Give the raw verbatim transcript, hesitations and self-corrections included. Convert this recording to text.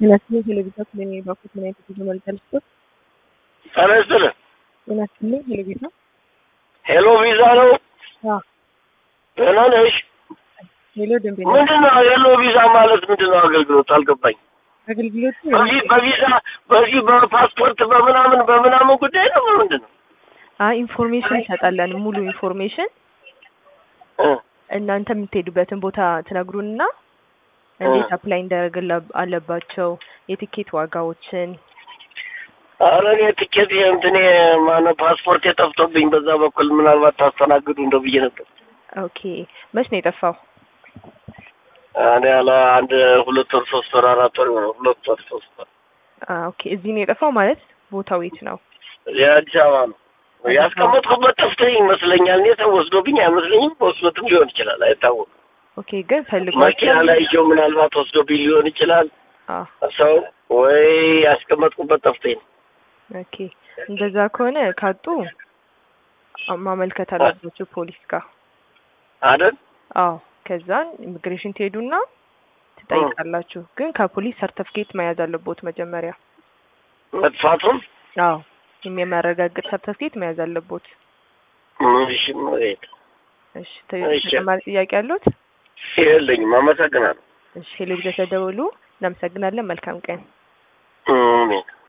ጤናስጥልኝ ቴሌቪዥን ስለኔ ባኩት ምን አይነት ቪዲዮ መልካልስጥ ጤናስጥልኝ ጤናስጥልኝ ቴሌቪዥን ሄሎ ቪዛ ነው። አዎ ደህና ነሽ? ሄሎ ደንበኛ ምንድነው ሄሎ ቪዛ ማለት ምንድነው? አገልግሎት አልገባኝ። አገልግሎቱ በዚህ በቪዛ በዚህ በፓስፖርት በምናምን በምናምን ጉዳይ ነው ምንድነው? አይ ኢንፎርሜሽን ይሰጣለን ሙሉ ኢንፎርሜሽን እናንተ የምትሄዱበትን ቦታ ትነግሩንና እንዴት አፕላይ እንዳደረገላ አለባቸው የቲኬት ዋጋዎችን አረ እኔ ቲኬት እንትኔ ማነው ፓስፖርት የጠፍቶብኝ በዛ በኩል ምናልባት ታስተናግዱ እንደው ብዬ ነበር። ኦኬ መች ነው የጠፋው? እኔ ያለ አንድ ሁለት ወር ሶስት ወር አራት ወር ነው ሁለት ወር ሶስት ወር አ ኦኬ እዚህ ነው የጠፋው ማለት ቦታው የት ነው? የአዲስ አበባ ነው ያስቀመጥኩበት ጠፍቶኝ ይመስለኛል። እኔ ተወስዶብኝ አይመስለኝም። ወስዶትም ሊሆን ይችላል አይታወቅም። ኦኬ ግን ፈልጓቸው መኪና ላይ ይዤው ምናልባት ወስዶብኝ ሊሆን ይችላል። አዎ ሰው ወይ ያስቀመጥኩበት ጠፍቶኝ ነው። ኦኬ እንደዛ ከሆነ ካጡ ማመልከት አለባችሁ ፖሊስ ጋር አይደል? አዎ ከዛን ኢሚግሬሽን ትሄዱና ትጠይቃላችሁ። ግን ከፖሊስ ሰርቲፊኬት መያዝ አለቦት መጀመሪያ መጥፋቱን። አዎ የሚያረጋግጥ ሰርቲፊኬት መያዝ አለቦት። እሺ ማለት እሺ ተጨማሪ ጥያቄ አሉት? የለኝም። አመሰግናለሁ። እሺ ሄሎ ተደውሉ። እናመሰግናለን። መልካም ቀን። አሜን።